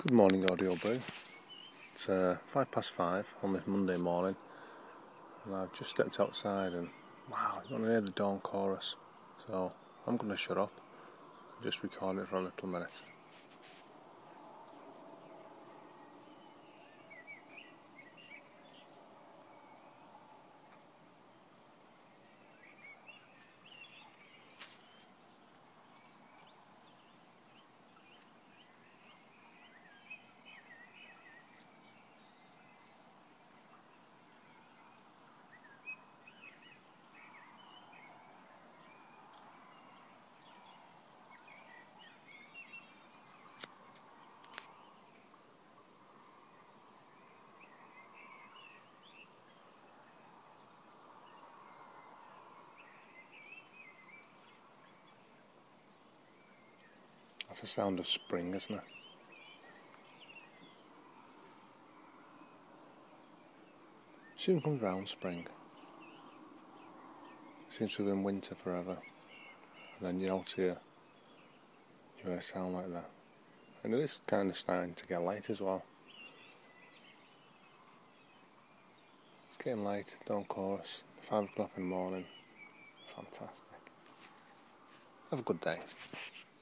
Good morning, Audio Boo. It's 5 past 5 on this Monday morning, and I've just stepped outside and wow, you're going to hear the dawn chorus. So I'm going to shut up and just record it for a little minute. That's the sound of spring, isn't it? Soon comes round spring. Seems to have been winter forever. And then you're out here, you hear a sound like that. And it is kind of starting to get light as well. It's getting light, dawn chorus, 5 o'clock in the morning. Fantastic. Have a good day.